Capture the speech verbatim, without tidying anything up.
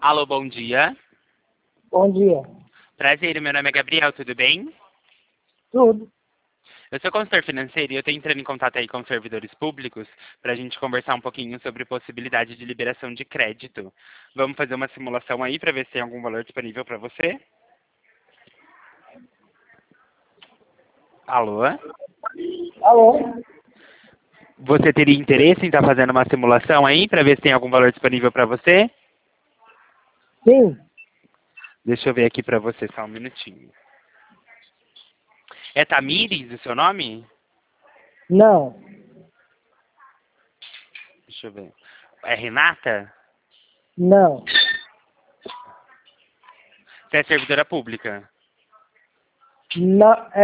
Alô, bom dia. Bom dia. Prazer, meu nome é Gabriel, tudo bem? Tudo. Eu sou consultor financeiro e eu estou entrando em contato aí com servidores públicos para a gente conversar um pouquinho sobre possibilidade de liberação de crédito. Vamos fazer uma simulação aí para ver se tem algum valor disponível para você? Alô? Alô? Você teria interesse em estar fazendo uma simulação aí para ver se tem algum valor disponível para você? Sim. Deixa eu ver aqui para você só um minutinho. É Tamires o seu nome? Não. Deixa eu ver. É Renata? Não. Você é servidora pública? Não.